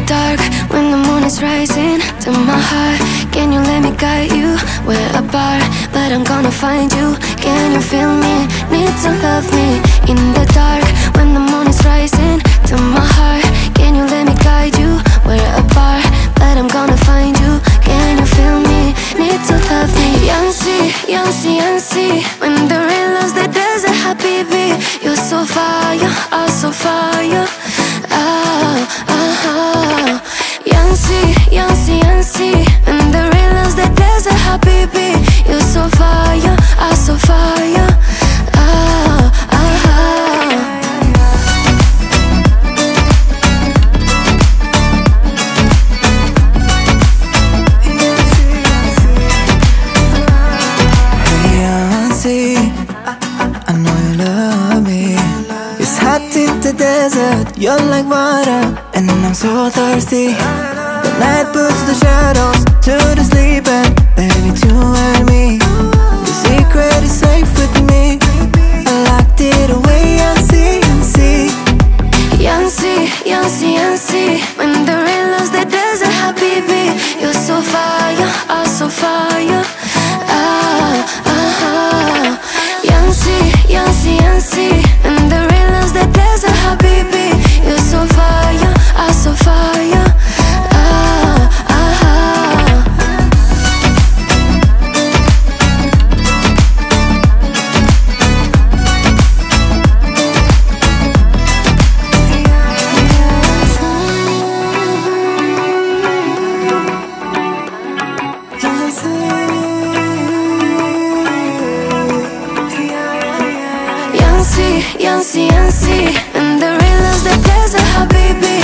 dark, when the moon is rising, to my heart, can you let me guide you? We're apart, but I'm gonna find you. Can you feel me? Need to love me. In the dark, when the moon is rising, to my heart, can you let me guide you? We're apart, but I'm gonna find you. Can you feel me? Need to love me. Yancy, Yancy, Yancy, when the rain loves the desert, habibi, you're so fire, oh so fire. Yancy, Yancy, Yancy, when the rain loves the desert, habibi, you're so fire, oh so fire. I know you love me. It's hot in the desert, you're like water, and I'm so thirsty. The night puts the shadows to the sleep, and baby, you and me, the secret is safe with me. I locked it away, Yancy, Yancy. Yancy, Yancy, Yancy, when the rain loves the desert, habibi, you're so fire, oh so fire. Yancy, Yancy, Yancy, when the rain loves the desert, habibi, you're so fire, oh so fire. Yancy, Yancy, when the rain loves the desert, habibi,